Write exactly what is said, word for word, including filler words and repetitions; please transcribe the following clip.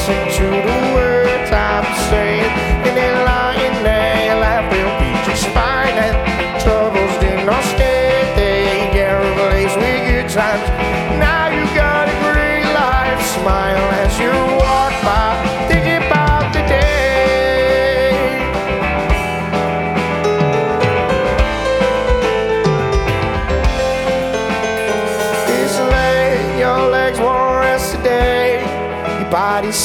listen to the words I'm saying, and then lying there, life will be just fine, and troubles did not stay, they get replaced with good times. Now you got a great life, smile as you walk by, thinking about the day. It's late, your legs won't rest today, your body's